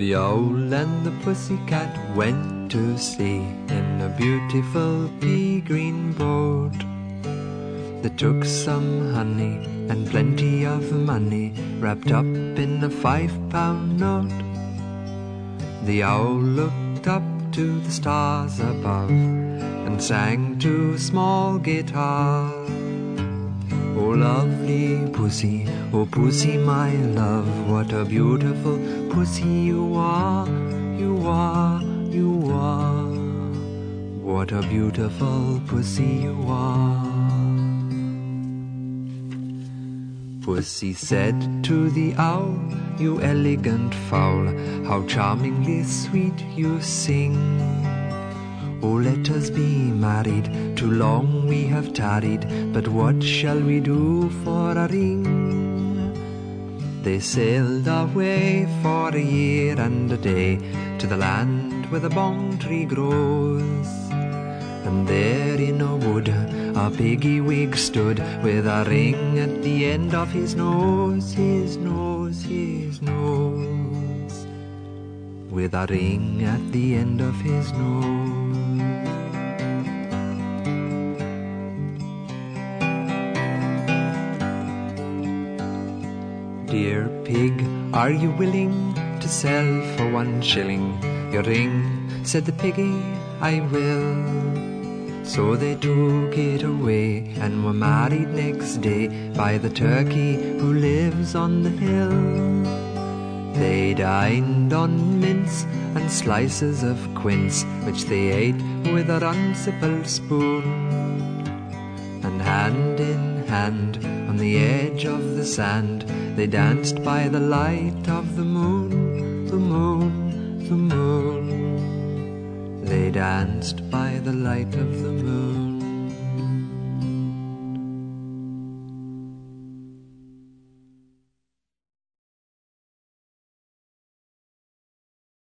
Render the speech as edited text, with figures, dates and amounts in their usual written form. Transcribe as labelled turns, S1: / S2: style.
S1: The owl and the pussycat went to sea in a beautiful pea-green boat. They took some honey and plenty of money wrapped up in a 5-pound note. The owl looked up to the stars above and sang to a small guitar. Oh lovely pussy, oh pussy my love, what a beautiful pussy you are, you are, you are. What a beautiful pussy you are. Pussy said to the owl, you elegant fowl, how charmingly sweet you sing. Oh, let us be married, too long we have tarried, but what shall we do for a ring? They sailed away for a year and a day to the land where the bong tree grows. And there in a wood a piggy wig stood, with a ring at the end of his nose, his nose, his nose. With a ring at the end of his nose. Dear pig, are you willing to sell for 1 shilling your ring? Said the piggy, I will. So they took it away and were married next day by the turkey who lives on the hill. They dined on mince and slices of quince, which they ate with a runcible spoon. And hand in hand on the edge of the sand, they danced by the light of the moon, the moon, the moon. They danced by the light of the moon.